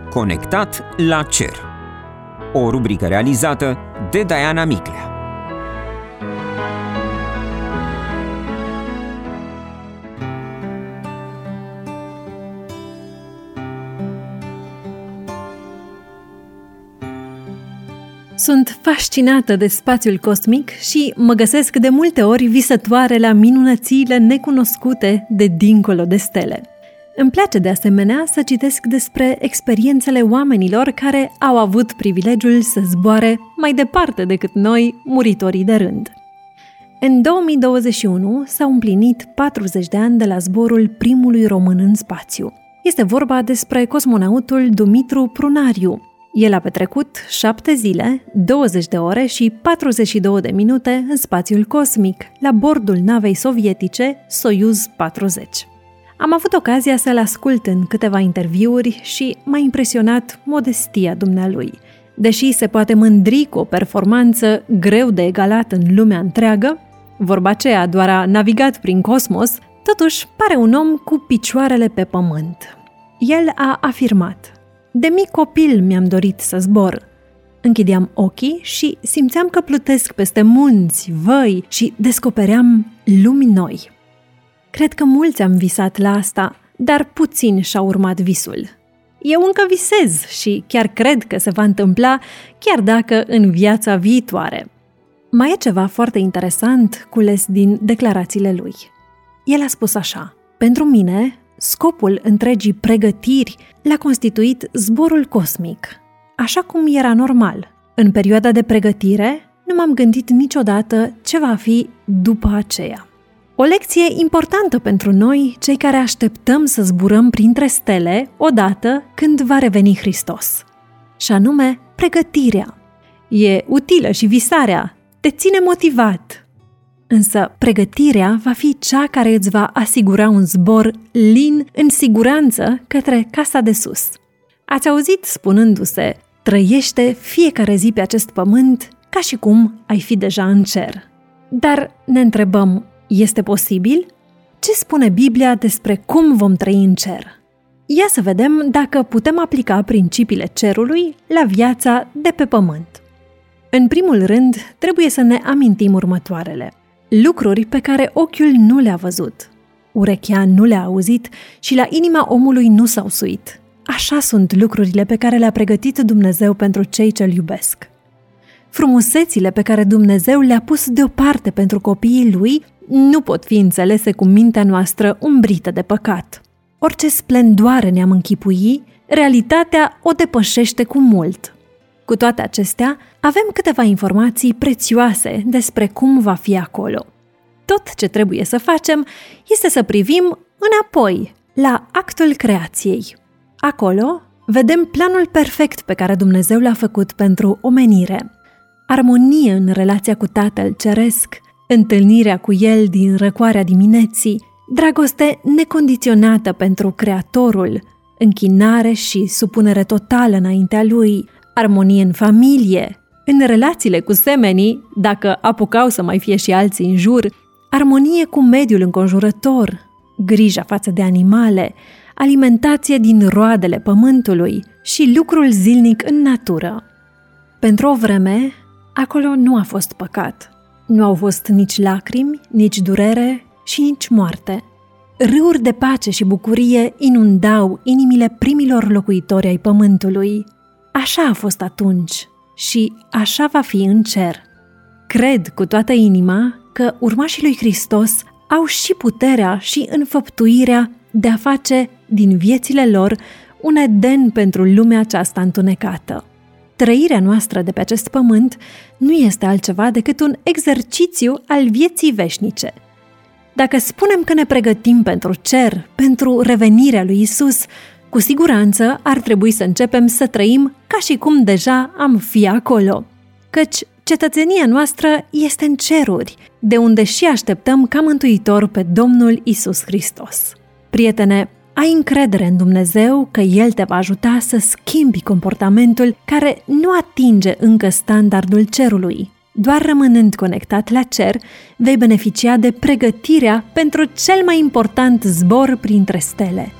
Conectat la cer. O rubrică realizată de Diana Miclea. Sunt fascinată de spațiul cosmic și mă găsesc de multe ori visătoare la minunățiile necunoscute de dincolo de stele. Îmi place de asemenea să citesc despre experiențele oamenilor care au avut privilegiul să zboare mai departe decât noi, muritorii de rând. În 2021 s-au împlinit 40 de ani de la zborul primului român în spațiu. Este vorba despre cosmonautul Dumitru Prunariu. El a petrecut 7 zile, 20 de ore și 42 de minute în spațiul cosmic, la bordul navei sovietice Soyuz 40. Am avut ocazia să-l ascult în câteva interviuri și m-a impresionat modestia dumnealui. Deși se poate mândri cu o performanță greu de egalat în lumea întreagă, vorba aceea doar a navigat prin cosmos, totuși pare un om cu picioarele pe pământ. El a afirmat: "De mic copil mi-am dorit să zbor. Închideam ochii și simțeam că plutesc peste munți, văi și descopeream lumi noi." Cred că mulți am visat la asta, dar puțini și-au urmat visul. Eu încă visez și chiar cred că se va întâmpla, chiar dacă în viața viitoare. Mai e ceva foarte interesant cules din declarațiile lui. El a spus așa: "Pentru mine, scopul întregii pregătiri l-a constituit zborul cosmic, așa cum era normal. În perioada de pregătire, nu m-am gândit niciodată ce va fi după aceea." O lecție importantă pentru noi, cei care așteptăm să zburăm printre stele odată când va reveni Hristos. Și anume, pregătirea. E utilă și visarea, te ține motivat. Însă pregătirea va fi cea care îți va asigura un zbor lin în siguranță către casa de sus. Ați auzit spunându-se: "Trăiește fiecare zi pe acest pământ ca și cum ai fi deja în cer." Dar ne întrebăm, este posibil? Ce spune Biblia despre cum vom trăi în cer? Ia să vedem dacă putem aplica principiile cerului la viața de pe pământ. În primul rând, trebuie să ne amintim următoarele: lucruri pe care ochiul nu le-a văzut, urechea nu le-a auzit și la inima omului nu s-au suit. Așa sunt lucrurile pe care le-a pregătit Dumnezeu pentru cei ce-L iubesc. Frumusețile pe care Dumnezeu le-a pus deoparte pentru copiii Lui nu pot fi înțelese cu mintea noastră umbrită de păcat. Orice splendoare ne-am închipui, realitatea o depășește cu mult. Cu toate acestea, avem câteva informații prețioase despre cum va fi acolo. Tot ce trebuie să facem este să privim înapoi, la actul creației. Acolo vedem planul perfect pe care Dumnezeu l-a făcut pentru omenire. Armonie în relația cu Tatăl Ceresc, întâlnirea cu El din răcoarea dimineții, dragoste necondiționată pentru Creatorul, închinare și supunere totală înaintea Lui, armonie în familie, în relațiile cu semenii, dacă apucau să mai fie și alții în jur, armonie cu mediul înconjurător, grija față de animale, alimentație din roadele pământului și lucrul zilnic în natură. Pentru o vreme, acolo nu a fost păcat. Nu au fost nici lacrimi, nici durere și nici moarte. Râuri de pace și bucurie inundau inimile primilor locuitori ai pământului. Așa a fost atunci și așa va fi în cer. Cred cu toată inima că urmașii lui Hristos au și puterea și înfăptuirea de a face din viețile lor un eden pentru lumea aceasta întunecată. Trăirea noastră de pe acest pământ nu este altceva decât un exercițiu al vieții veșnice. Dacă spunem că ne pregătim pentru cer, pentru revenirea lui Isus, cu siguranță ar trebui să începem să trăim ca și cum deja am fi acolo. Căci cetățenia noastră este în ceruri, de unde și așteptăm ca mântuitor pe Domnul Isus Hristos. Prietene, ai încredere în Dumnezeu că El te va ajuta să schimbi comportamentul care nu atinge încă standardul cerului. Doar rămânând conectat la cer, vei beneficia de pregătirea pentru cel mai important zbor printre stele,